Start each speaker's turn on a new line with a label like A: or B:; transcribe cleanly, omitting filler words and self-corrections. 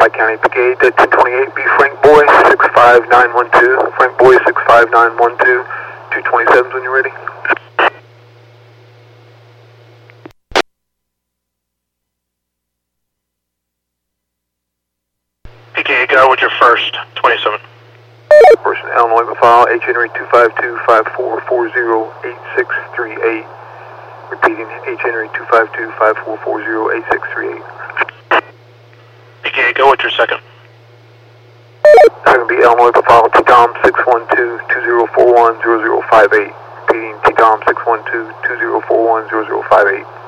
A: Pike County PK to 228, be Frank Boy 65912. Frank Boy 65912. 227s when you're ready.
B: PK, go with your first, 27.
A: Person Illinois file, H Henry 252-5440-8638. Repeating, H Henry 252-5440-8638.
B: PK, go with your second.
A: Second be Illinois file, T-Tom 612-2041-0058. Repeating, T-Tom 612-2041-0058.